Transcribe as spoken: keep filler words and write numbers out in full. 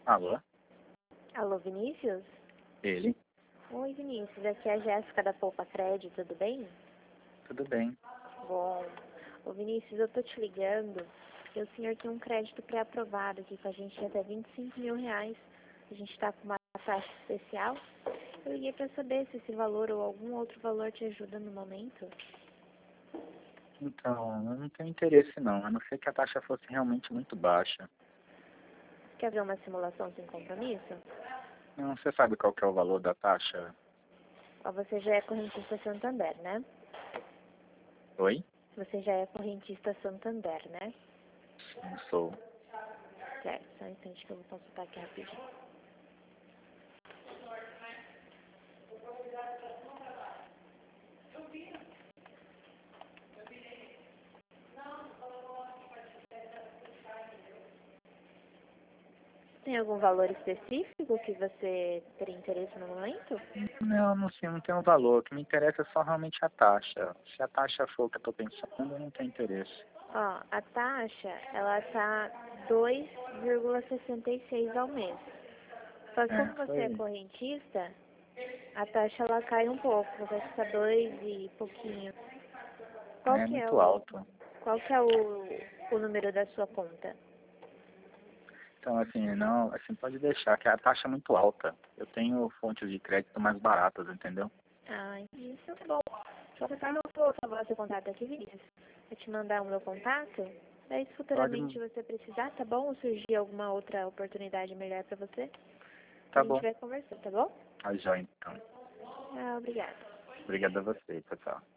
Alô? Alô, Vinícius? Ele? Oi, Vinícius. Aqui é a Jéssica da Poupa Crédito, tudo bem? Tudo bem. Bom. Ô, Vinícius, eu tô te ligando porque o senhor tem um crédito pré-aprovado aqui com a gente de até vinte e cinco mil reais. A gente tá com uma taxa especial. Eu liguei pra saber se esse valor ou algum outro valor te ajuda no momento. Então, eu não tenho interesse não, a não ser que a taxa fosse realmente muito baixa. Quer ver uma simulação sem compromisso? Não, você sabe qual que é o valor da taxa? Ó, você já é correntista Santander, né? Oi? Você já é correntista Santander, né? Não sou. Certo, só um instante que eu vou consultar aqui rapidinho. Tem algum valor específico que você teria interesse no momento? Não, não sei, não tem um valor. O que me interessa é só realmente a taxa. Se a taxa for o que eu estou pensando, eu não tenho interesse. Ó, a taxa, ela tá dois vírgula sessenta e seis ao mês. Só que É, como você é foi. correntista, a taxa ela cai um pouco, vai ficar dois e pouquinho. Qual É que é muito o, alto. qual que é o, o número da sua conta? Então, assim, não, assim, pode deixar, que a taxa é muito alta. Eu tenho fontes de crédito mais baratas, entendeu? Ah, isso tá bom. Só que eu vou salvar seu contato aqui, Vinícius. Vou te mandar o meu contato. Daí, se Pode. futuramente você precisar, tá bom? Ou surgir alguma outra oportunidade melhor pra você, a Tá gente bom. vai conversando, tá bom? Tá, joia, então. Ah, obrigada. Obrigado a você, tchau, tchau.